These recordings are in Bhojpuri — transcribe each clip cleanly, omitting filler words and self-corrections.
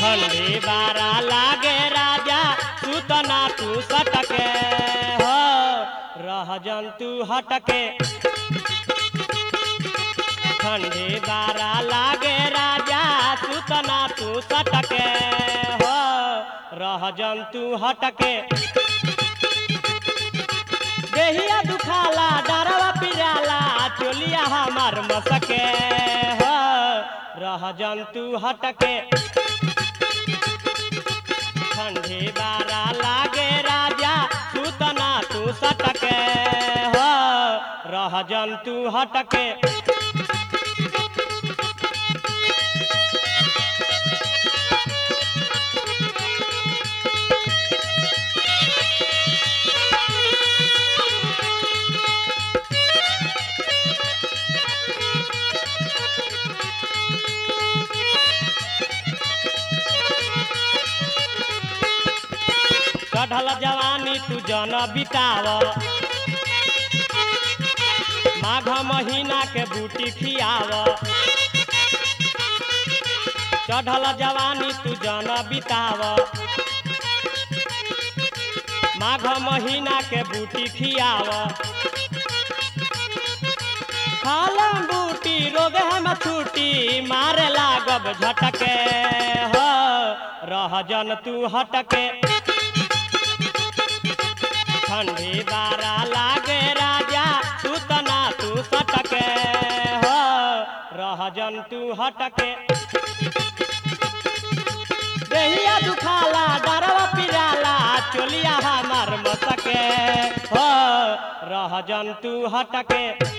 ठंडी बारा लागे राजा सुतना तू सटके हो रह जंतु हटके ठंडी बारा लागे राजा सुतना तू सटके हो रह जंतु हटके देहिया दुखाला डरवा पिराला चोलिया हमार मसके हो रह जंतु हटके ठंडी बारा लागे राजा सुतना तू सटके हो रह जंतु हटके चढ़ल जवानी तू जन बिताव माघ महीना के बूटी खियाव चढ़ल जवानी तू जन बिताव माघ महीना के बूटी खियाव खालम बूटी रोग हम छूटी मारे लागब झटके हो रह जन तू हटके ठंडी बारा लागे राजा सुतना तू सटके हो रह जंतु हटके देहिया दुखाला डरवा पिराला चोलिया हमार मसके हो रह जंतु हटके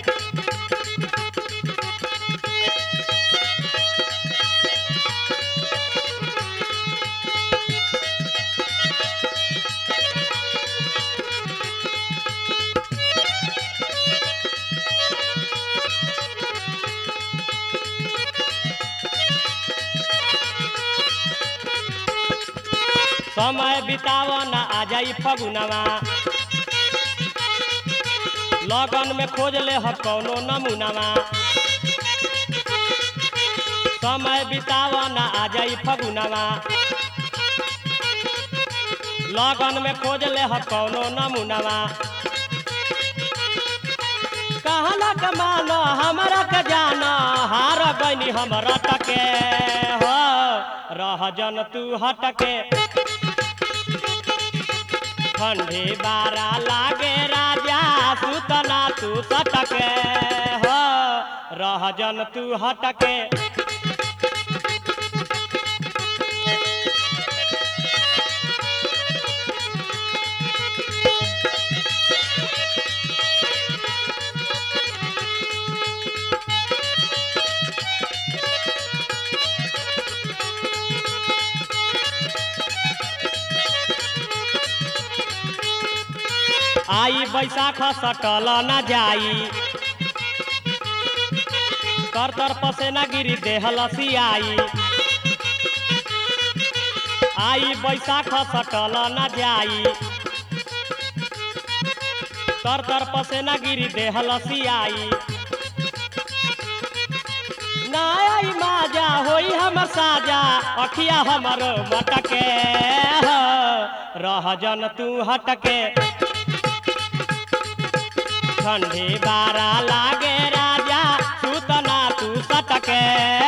समय बिताव न आ जाई फगुनवा लगन में खोज ले ह कौनो नमूनवा समय बिताव न आ जाई फगुनवा लगन में खोज ले ह कौनो नमूनवा कहना कमानो हमरा के जानो हार गईनी हमरा टके हो रह जन तू हटके ठंडी बारा लागे राजा सुतना तू सटके हो रह जन तू हटके आई बैसाख सटल न जाई तर तर पसेना गिरी देह लसियाई आई बैसाख सटल न जाई तर तर पसेना गिरी देह लसियाई ना आई माजा होई हम साजा अखिया हमर मटके हो रह जन तू हटके ठंडी बारा लागे राजा सुतना तू सटके